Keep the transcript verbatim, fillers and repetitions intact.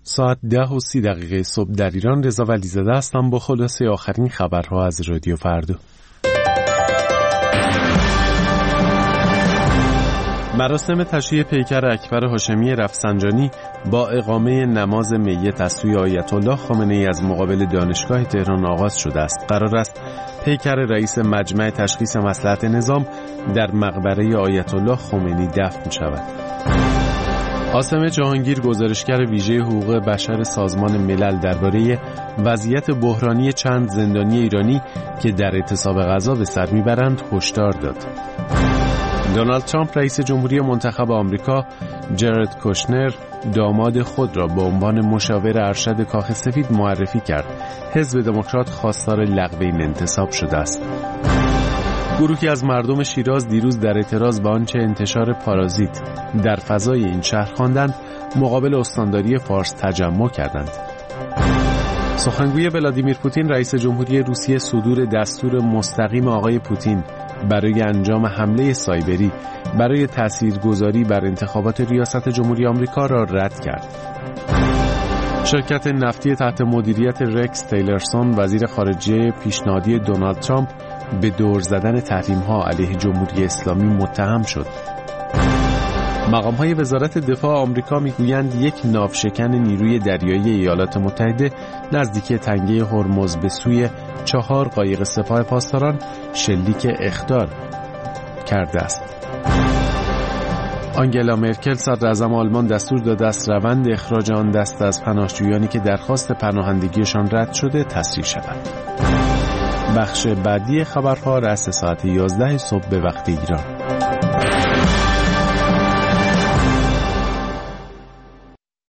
ساعت ده و سی دقیقه صبح در ایران. رضا ولیزاده هستم با خلاصه آخرین خبرها از رادیو فردا. مراسم تشییع پیکر اکبر هاشمی رفسنجانی با اقامه نماز میت از سوی آیت الله خامنه ای از مقابل دانشگاه تهران آغاز شده است. قرار است پیکر رئیس مجمع تشخیص مصلحت نظام در مقبره آیت الله خمینی دفن شود. قاسم جهانگیر، گزارشگر ویژه حقوق بشر سازمان ملل، درباره وضعیت بحرانی چند زندانی ایرانی که در اعتصاب غذا به سر میبرند هشدار داد. دونالد ترامپ رئیس جمهوری منتخب آمریکا جرد کوشنر داماد خود را به عنوان مشاور ارشد کاخ سفید معرفی کرد. حزب دموکرات خواستار لغو این انتصاب شده است. گروهی از مردم شیراز دیروز در اعتراض به آنچه انتشار پارازیت در فضای این شهر خواندند مقابل استانداری فارس تجمع کردند. سخنگوی ولادیمیر پوتین رئیس جمهوری روسیه صدور دستور مستقیم آقای پوتین برای انجام حمله سایبری برای تاثیرگذاری بر انتخابات ریاست جمهوری آمریکا را رد کرد. شرکت نفتی تحت مدیریت رکس تیلرسون، وزیر خارجه پیشنهادی دونالد ترامپ، به دور زدن تحریم‌ها علیه جمهوری اسلامی متهم شد. مقام‌های وزارت دفاع آمریکا می‌گویند یک ناوشکن نیروی دریایی ایالات متحده نزدیکی تنگه هرمز به سوی چهار قایق سپاه پاسداران شلیک اخطار کرده است. آنگلا مرکل صدراعظم آلمان دستور داده است روند اخراج آن دست از پناهجویانی که درخواست پناهندگیشان رد شده تسریع شود. بخش بعدی خبرها رأس ساعت یازده صبح به وقت ایران.